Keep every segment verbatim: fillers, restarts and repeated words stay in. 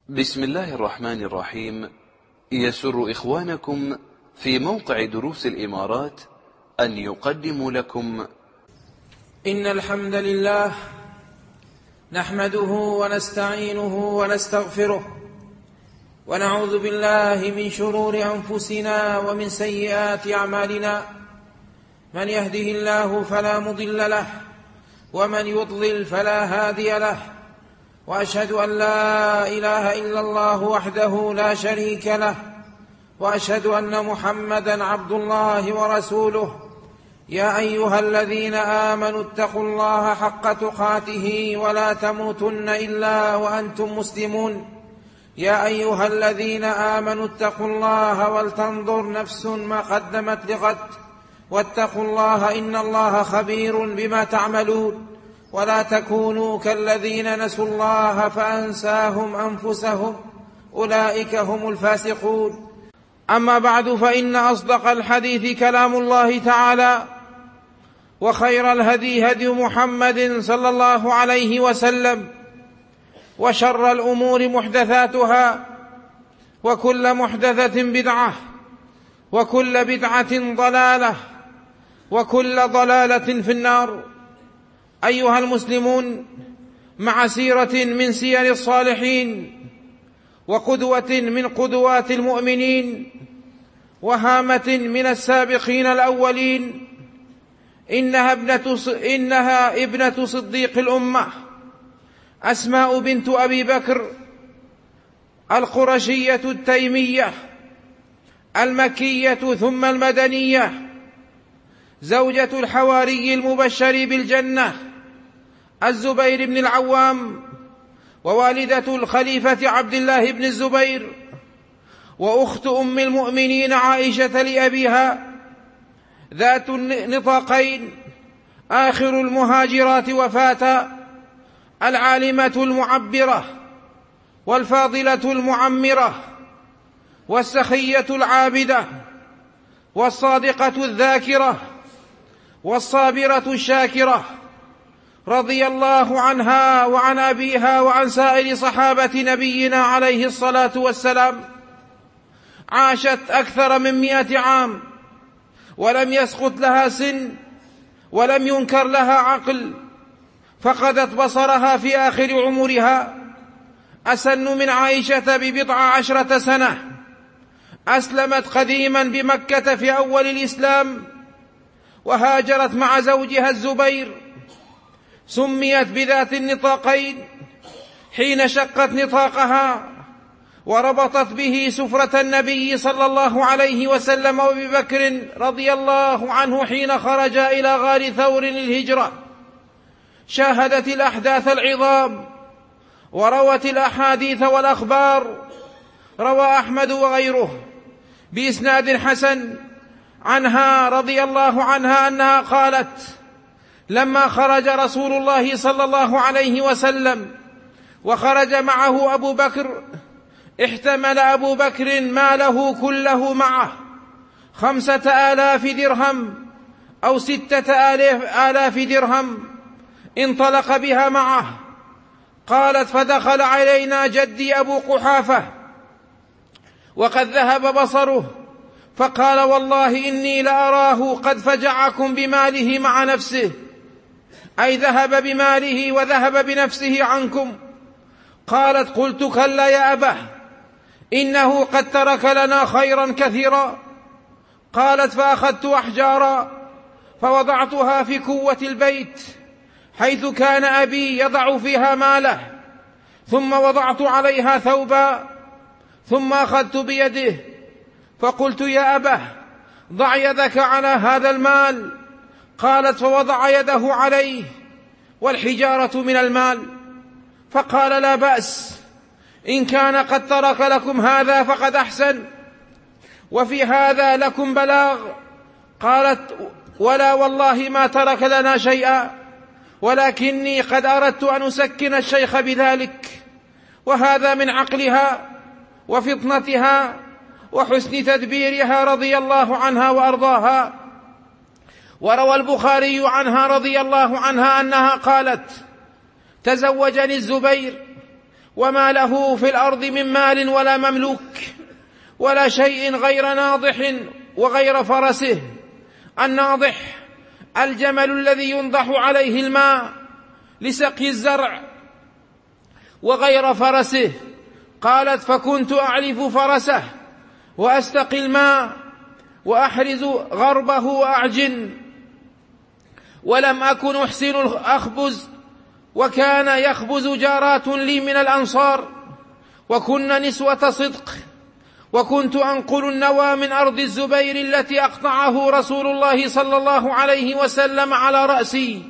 بسم الله الرحمن الرحيم. يسر إخوانكم في موقع دروس الإمارات أن يقدموا لكم إن الحمد لله نحمده ونستعينه ونستغفره ونعوذ بالله من شرور أنفسنا ومن سيئات أعمالنا، من يهده الله فلا مضل له ومن يضلل فلا هادي له، وأشهد أن لا إله إلا الله وحده لا شريك له، وأشهد أن محمدا عبد الله ورسوله. يا أيها الذين آمنوا اتقوا الله حق تقاته ولا تموتن إلا وأنتم مسلمون. يا أيها الذين آمنوا اتقوا الله ولتنظر نفس ما قدمت لغد، واتقوا الله إن الله خبير بما تعملون. ولا تكونوا كالذين نسوا الله فأنساهم أنفسهم، أولئك هم الفاسقون. أما بعد، فإن أصدق الحديث كلام الله تعالى، وخير الهدي هدي محمد صلى الله عليه وسلم، وشر الأمور محدثاتها، وكل محدثة بدعة، وكل بدعة ضلالة، وكل ضلالة في النار. أيها المسلمون، مع سيرة من سير الصالحين، وقدوة من قدوات المؤمنين، وهامة من السابقين الأولين، إنها ابنة, إنها ابنة صديق الأمة أسماء بنت أبي بكر القرشية التيمية المكية ثم المدنية، زوجة الحواري المبشر بالجنة الزبير بن العوام، ووالدة الخليفة عبد الله بن الزبير، وأخت أم المؤمنين عائشة لأبيها، ذات النطاقين، آخر المهاجرات وفاة، العالمة المعبرة، والفاضلة المعمرة، والسخية العابدة، والصادقة الذاكرة، والصابرة الشاكرة، رضي الله عنها وعن أبيها وعن سائر صحابة نبينا عليه الصلاة والسلام. عاشت أكثر من مئة عام، ولم يسقط لها سن، ولم ينكر لها عقل، فقدت بصرها في آخر عمرها، أسن من عائشة ببضع عشرة سنة. أسلمت قديما بمكة في أول الإسلام، وهاجرت مع زوجها الزبير. سميت بذات النطاقين حين شقت نطاقها وربطت به سفرة النبي صلى الله عليه وسلم وأبي بكر رضي الله عنه حين خرج إلى غار ثور للهجرة. شاهدت الأحداث العظام، وروت الأحاديث والأخبار. روى أحمد وغيره بإسناد حسن عنها رضي الله عنها أنها قالت: لما خرج رسول الله صلى الله عليه وسلم وخرج معه أبو بكر، احتمل أبو بكر ماله كله معه، خمسة آلاف درهم أو ستة آلاف درهم، انطلق بها معه. قالت: فدخل علينا جدي أبو قحافة وقد ذهب بصره، فقال: والله إني لأراه قد فجعكم بماله مع نفسه، أي ذهب بماله وذهب بنفسه عنكم. قالت: قلت: كلا يا أباه، إنه قد ترك لنا خيرا كثيرا. قالت: فأخذت أحجارا فوضعتها في كوة البيت حيث كان أبي يضع فيها ماله، ثم وضعت عليها ثوبا، ثم أخذت بيده فقلت: يا أباه، ضع يدك على هذا المال. قالت: فوضع يده عليه، والحجارة من المال. فقال: لا بأس، إن كان قد ترك لكم هذا فقد أحسن، وفي هذا لكم بلاغ. قالت: ولا والله ما ترك لنا شيئا، ولكني قد أردت أن أسكن الشيخ بذلك. وهذا من عقلها وفطنتها وحسن تدبيرها رضي الله عنها وأرضاها. وروى البخاري عنها رضي الله عنها أنها قالت: تزوجني الزبير وما له في الأرض من مال ولا مملوك ولا شيء غير ناضح وغير فرسه. الناضح الجمل الذي ينضح عليه الماء لسقي الزرع، وغير فرسه. قالت: فكنت أعلف فرسه وأستقي الماء وأحرز غربه وأعجن، ولم أكن أحسن أخبز، وكان يخبز جارات لي من الأنصار، وكن نسوة صدق، وكنت أنقل النوى من أرض الزبير التي أقطعه رسول الله صلى الله عليه وسلم على رأسي،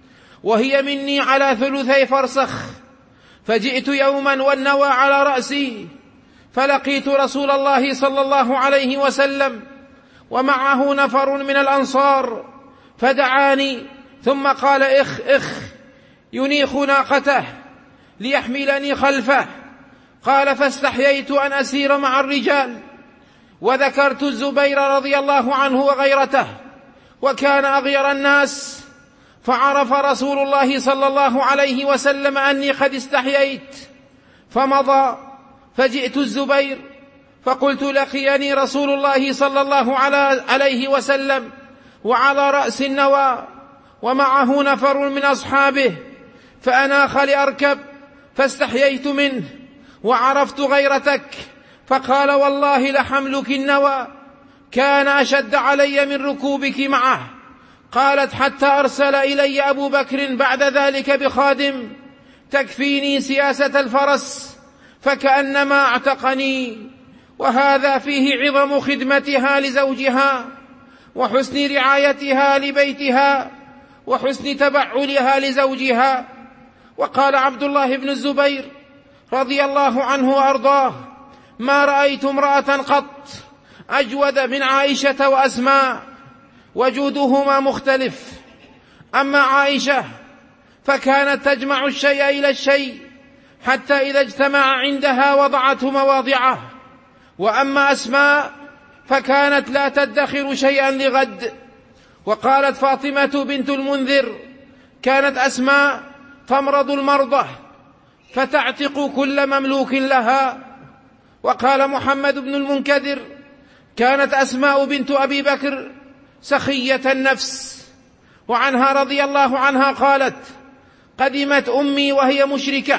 وهي مني على ثلثي فرسخ. فجئت يوما والنوى على رأسي، فلقيت رسول الله صلى الله عليه وسلم ومعه نفر من الأنصار، فدعاني ثم قال: إخ إخ ينيخ ناقته ليحملني خلفه. قال: فاستحييت أن أسير مع الرجال، وذكرت الزبير رضي الله عنه وغيرته، وكان أغير الناس، فعرف رسول الله صلى الله عليه وسلم أني قد استحييت، فمضى. فجئت الزبير فقلت: لقيني رسول الله صلى الله عليه وسلم وعلى رأس النوى ومعه نفر من أصحابه، فأناخ لأركب، فاستحييت منه وعرفت غيرتك، فقال: والله لحملك النوى كان أشد علي من ركوبك معه. قالت: حتى أرسل إلي أبو بكر بعد ذلك بخادم تكفيني سياسة الفرس، فكأنما اعتقني. وهذا فيه عظم خدمتها لزوجها، وحسن رعايتها لبيتها، وحسن تبعلها لزوجها. وقال عبد الله بن الزبير رضي الله عنه وأرضاه: ما رأيت امرأة قط أجود من عائشة وأسماء، وجودهما مختلف. أما عائشة فكانت تجمع الشيء إلى الشيء حتى إذا اجتمع عندها وضعته مواضعه، وأما أسماء فكانت لا تدخر شيئا لغد. وقالت فاطمة بنت المنذر: كانت أسماء تمرض المرضى فتعتق كل مملوك لها. وقال محمد بن المنكدر: كانت أسماء بنت أبي بكر سخية النفس. وعنها رضي الله عنها قالت: قدمت أمي وهي مشركة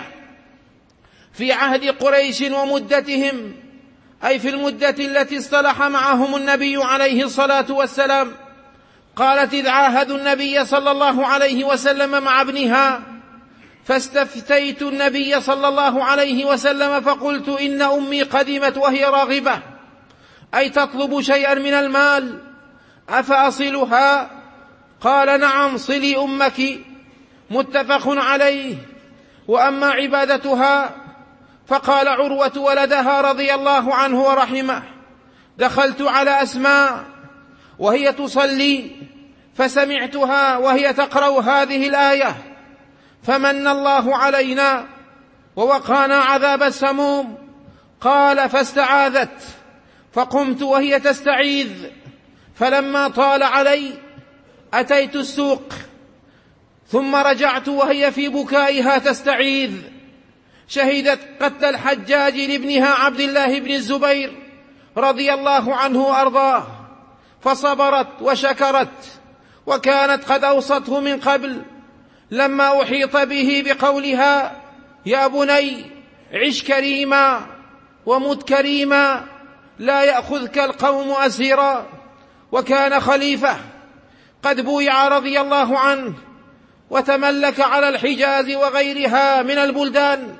في عهد قريش ومدتهم، أي في المدة التي اصطلح معهم النبي عليه الصلاة والسلام. قالت: إذ عاهدوا النبي صلى الله عليه وسلم مع ابنها، فاستفتيت النبي صلى الله عليه وسلم فقلت: إن أمي قدمت وهي راغبة، أي تطلب شيئا من المال، أفأصلها؟ قال: نعم، صلي أمك. متفق عليه. وأما عبادتها فقال عروة ولدها رضي الله عنه ورحمه: دخلت على أسماء وهي تصلي، فسمعتها وهي تقرأ هذه الآية: فمن الله علينا ووقانا عذاب السموم. قال: فاستعاذت، فقمت وهي تستعيذ، فلما طال علي أتيت السوق، ثم رجعت وهي في بكائها تستعيذ. شهدت قتل الحجاج لابنها عبد الله بن الزبير رضي الله عنه وأرضاه، فصبرت وشكرت، وكانت قد أوصته من قبل لما أحيط به بقولها: يا بني عش كريما ومت كريما، لا يأخذك القوم أسيرا. وكان خليفة قد بويع رضي الله عنه وتملك على الحجاز وغيرها من البلدان.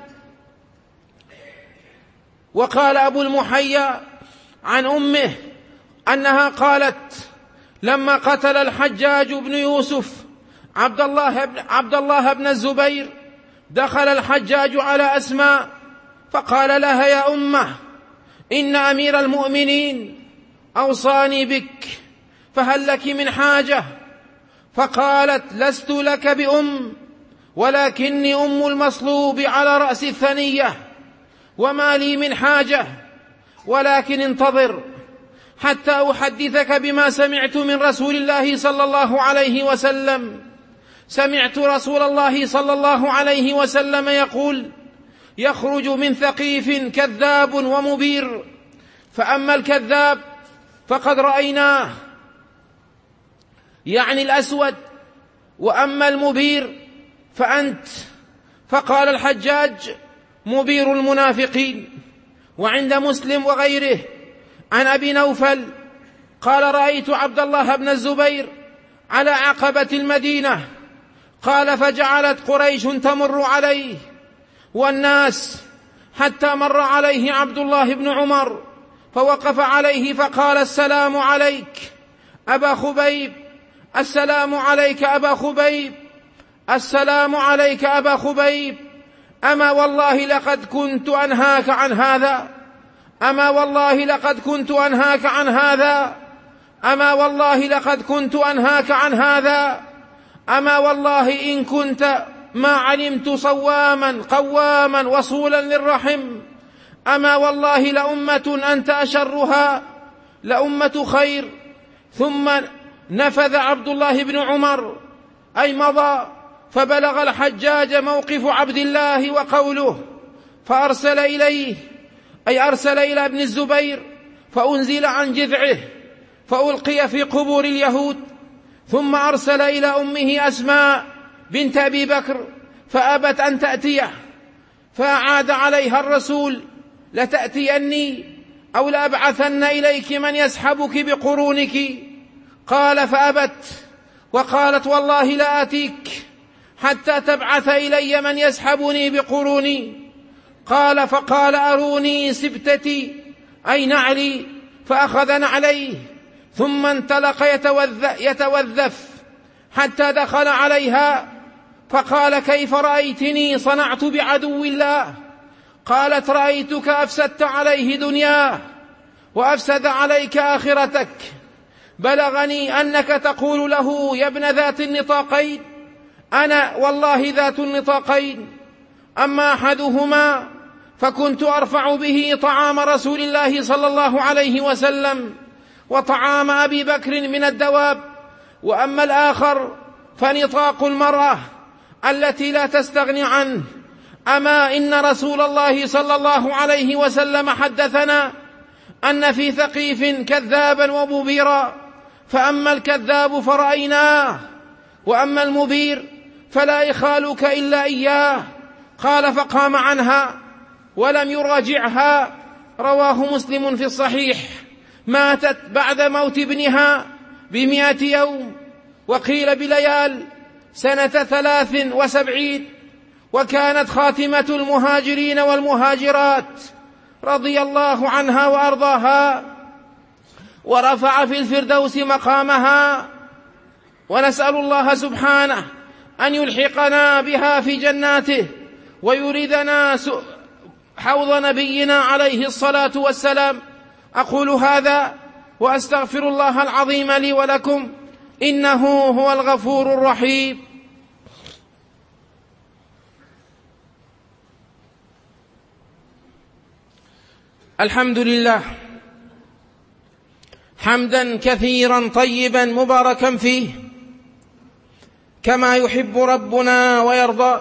وقال أبو المحيا عن أمه أنها قالت: لما قتل الحجاج بن يوسف عبد الله بن, عبد الله بن الزبير، دخل الحجاج على أسماء فقال لها: يا أمه، إن أمير المؤمنين أوصاني بك، فهل لك من حاجة؟ فقالت: لست لك بأم، ولكني أم المصلوب على رأس الثنية، وما لي من حاجة، ولكن انتظر حتى أحدثك بما سمعت من رسول الله صلى الله عليه وسلم. سمعت رسول الله صلى الله عليه وسلم يقول: يخرج من ثقيف كذاب ومبير، فأما الكذاب فقد رأيناه يعني الأسود، وأما المبير فأنت. فقال الحجاج: مبير المنافقين. وعند مسلم وغيره عن أبي نوفل قال: رأيت عبد الله بن الزبير على عقبة المدينة، قال: فجعلت قريش تمر عليه والناس، حتى مر عليه عبد الله بن عمر فوقف عليه فقال: السلام عليك أبا خبيب، السلام عليك أبا خبيب، السلام عليك أبا خبيب، أما والله لقد كنت أنهاك عن هذا، أما والله لقد كنت أنهاك عن هذا، أما والله لقد كنت أنهاك عن هذا، أما والله إن كنت ما علمت صواما قواما وصولا للرحم، أما والله لأمة أنت أشرها، لأمة خير. ثم نفذ عبد الله بن عمر أي مضى، فبلغ الحجاج موقف عبد الله وقوله، فأرسل إليه أي أرسل إلى ابن الزبير، فأنزل عن جذعه فألقي في قبور اليهود. ثم أرسل إلى أمه أسماء بنت أبي بكر فأبت أن تأتيه، فأعاد عليها الرسول: لتأتيني أو لأبعثن إليك من يسحبك بقرونك. قال: فأبت، وقالت: والله لا آتيك حتى تبعث إلي من يسحبني بقروني. قال: فقال: أروني سبتتي أي نعلي، فأخذ نعليه، ثم انطلق يتوذف حتى دخل عليها، فقال: كيف رأيتني صنعت بعدو الله؟ قالت: رأيتك أفسدت عليه دنياه وأفسد عليك آخرتك، بلغني أنك تقول له: يا ابن ذات النطاقين. أنا والله ذات النطاقين، أما أحدهما فكنت أرفع به طعام رسول الله صلى الله عليه وسلم وطعام أبي بكر من الدواب، وأما الآخر فنطاق المرأة التي لا تستغني عنه. أما إن رسول الله صلى الله عليه وسلم حدثنا أن في ثقيف كذابا ومبيرا، فأما الكذاب فرأيناه، وأما المبير فلا يخالك إلا إياه. قال: فقام عنها ولم يراجعها. رواه مسلم في الصحيح. ماتت بعد موت ابنها بمئة يوم، وقيل بليال، سنة ثلاث وسبعين، وكانت خاتمة المهاجرين والمهاجرات رضي الله عنها وأرضاها، ورفع في الفردوس مقامها، ونسأل الله سبحانه أن يلحقنا بها في جناته، ويريدنا حوض نبينا عليه الصلاة والسلام. أقول هذا وأستغفر الله العظيم لي ولكم، إنه هو الغفور الرحيم. الحمد لله حمدا كثيرا طيبا مباركا فيه، كما يحب ربنا ويرضى.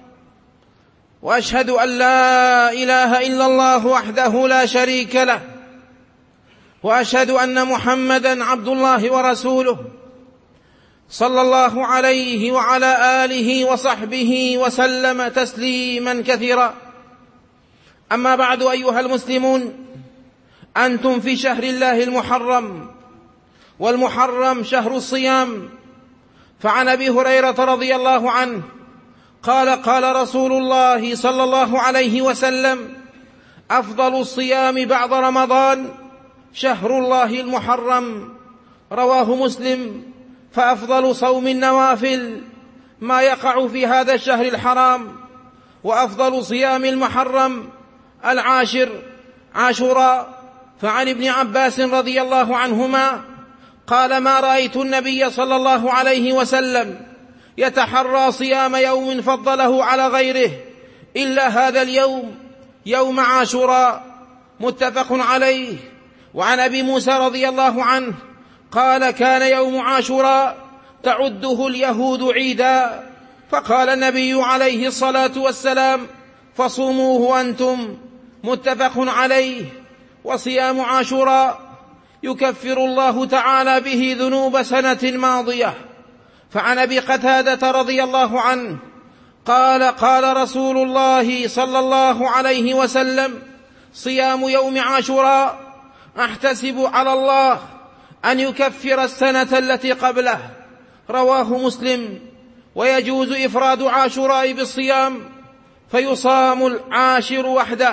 وأشهد أن لا إله إلا الله وحده لا شريك له، وأشهد أن محمدا عبد الله ورسوله، صلى الله عليه وعلى آله وصحبه وسلم تسليما كثيرا. أما بعد، أيها المسلمون، أنتم في شهر الله المحرم، والمحرم شهر الصيام. فعن أبي هريرة رضي الله عنه قال: قال رسول الله صلى الله عليه وسلم: أفضل الصيام بعد رمضان شهر الله المحرم. رواه مسلم. فأفضل صوم النوافل ما يقع في هذا الشهر الحرام، وأفضل صيام المحرم العاشر عاشوراء. فعن ابن عباس رضي الله عنهما قال: ما رأيت النبي صلى الله عليه وسلم يتحرى صيام يوم فضله على غيره إلا هذا اليوم، يوم عاشوراء. متفق عليه. وعن أبي موسى رضي الله عنه قال: كان يوم عاشوراء تعده اليهود عيدا، فقال النبي عليه الصلاة والسلام: فصوموه أنتم. متفق عليه. وصيام عاشوراء يكفر الله تعالى به ذنوب سنة ماضية. فعن أبي قتادة رضي الله عنه قال قال رسول الله صلى الله عليه وسلم: صيام يوم عاشوراء أحتسب على الله أن يكفر السنة التي قبله. رواه مسلم. ويجوز إفراد عاشوراء بالصيام فيصام العاشر وحده،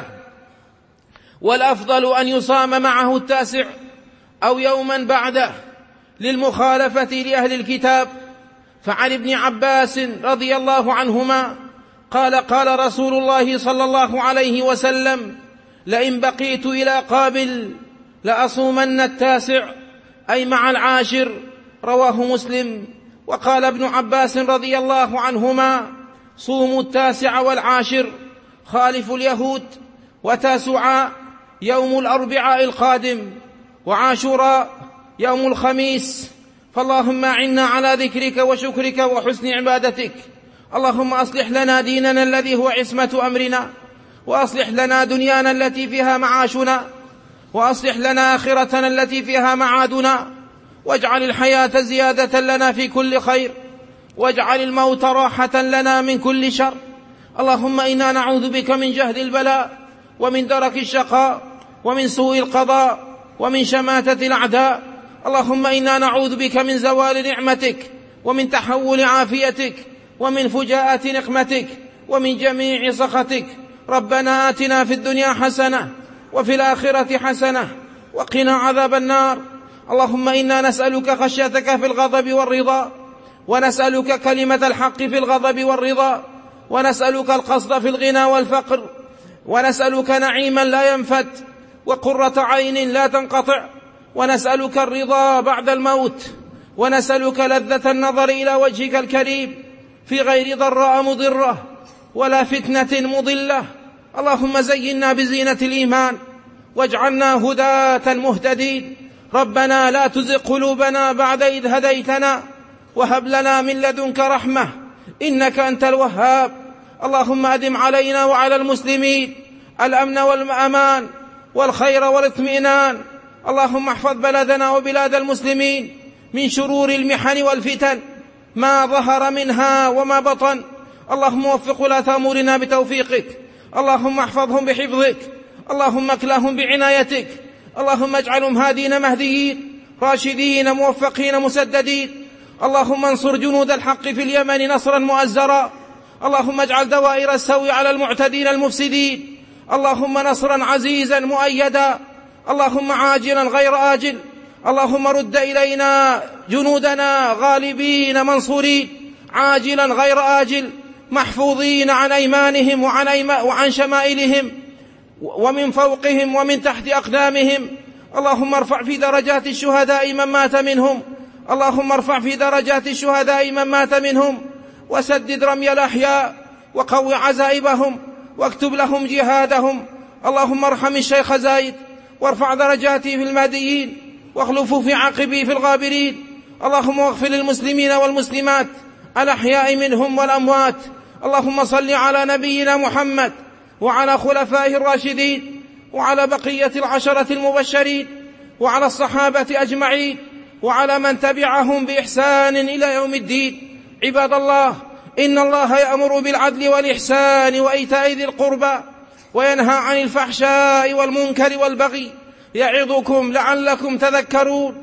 والأفضل أن يصام معه التاسع أو يوما بعده للمخالفة لأهل الكتاب. فعن ابن عباس رضي الله عنهما قال قال رسول الله صلى الله عليه وسلم: لئن بقيت إلى قابل لأصومن التاسع، أي مع العاشر. رواه مسلم. وقال ابن عباس رضي الله عنهما: صوموا التاسع والعاشر، خالفوا اليهود. وتاسعاء يوم الأربعاء القادم، وعاشوراء يوم الخميس. فاللهم أعنا على ذكرك وشكرك وحسن عبادتك. اللهم أصلح لنا ديننا الذي هو عصمة أمرنا، وأصلح لنا دنيانا التي فيها معاشنا، وأصلح لنا آخرتنا التي فيها معادنا، واجعل الحياة زيادة لنا في كل خير، واجعل الموت راحة لنا من كل شر. اللهم إنا نعوذ بك من جهد البلاء، ومن درك الشقاء، ومن سوء القضاء، ومن شماتة الأعداء. اللهم إنا نعوذ بك من زوال نعمتك، ومن تحول عافيتك، ومن فجاءة نقمتك، ومن جميع سخطك. ربنا آتنا في الدنيا حسنة وفي الآخرة حسنة وقنا عذاب النار. اللهم إنا نسألك خشيتك في الغضب والرضا، ونسألك كلمة الحق في الغضب والرضا، ونسألك القصد في الغنى والفقر، ونسألك نعيما لا ينفد، وقرة عين لا تنقطع، ونسألك الرضا بعد الموت، ونسألك لذة النظر إلى وجهك الكريم في غير ضراء مضرة ولا فتنة مضلة. اللهم زينا بزينة الإيمان، واجعلنا هداة مهتدين. ربنا لا تزغ قلوبنا بعد إذ هديتنا، وهب لنا من لدنك رحمة إنك أنت الوهاب. اللهم أدم علينا وعلى المسلمين الأمن والأمان والخير والاطمئنان. اللهم احفظ بلدنا وبلاد المسلمين من شرور المحن والفتن ما ظهر منها وما بطن. اللهم وفق ولاة أمورنا بتوفيقك. اللهم احفظهم بحفظك. اللهم اكلهم بعنايتك. اللهم اجعلهم هادين مهديين راشدين موفقين مسددين. اللهم انصر جنود الحق في اليمن نصرا مؤزرا. اللهم اجعل دوائر السوء على المعتدين المفسدين. اللهم نصرا عزيزا مؤيدا. اللهم عاجلا غير آجل. اللهم رد إلينا جنودنا غالبين منصورين عاجلا غير آجل، محفوظين عن أيمانهم وعن, أيما وعن شمائلهم ومن فوقهم ومن تحت أقدامهم. اللهم ارفع في درجات الشهداء من مات منهم. اللهم ارفع في درجات الشهداء من مات منهم، وسدد رمي الأحياء، وقو عزائبهم، واكتب لهم جهادهم. اللهم ارحم الشيخ زايد، وارفع درجاته في المهديين، واخلفه في عقبه في الغابرين. اللهم اغفر للمسلمين والمسلمات الأحياء منهم والأموات. اللهم صل على نبينا محمد وعلى خلفائه الراشدين، وعلى بقية العشرة المبشرين، وعلى الصحابة أجمعين، وعلى من تبعهم بإحسان إلى يوم الدين. عباد الله، إن الله يأمر بالعدل والإحسان وإيتاء ذي القربى، وينهى عن الفحشاء والمنكر والبغي، يعظكم لعلكم تذكرون.